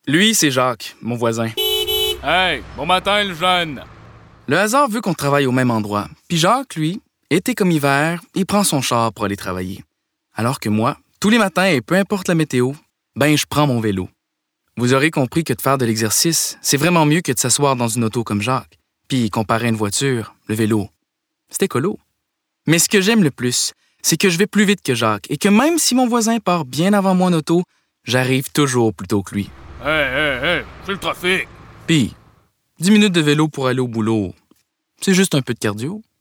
Lui, c'est Jacques, mon voisin. Hey, bon matin, le jeune! Le hasard veut qu'on travaille au même endroit. Puis Jacques, lui, été comme hiver, il prend son char pour aller travailler. Alors que moi, tous les matins, et peu importe la météo, je prends mon vélo. Vous aurez compris que de faire de l'exercice, c'est vraiment mieux que de s'asseoir dans une auto comme Jacques. Puis, comparé à une voiture, le vélo, c'est écolo. Mais ce que j'aime le plus, c'est que je vais plus vite que Jacques et que même si mon voisin part bien avant moi en auto, j'arrive toujours plus tôt que lui. Hey, c'est le trafic! Puis, 10 minutes de vélo pour aller au boulot, c'est juste un peu de cardio.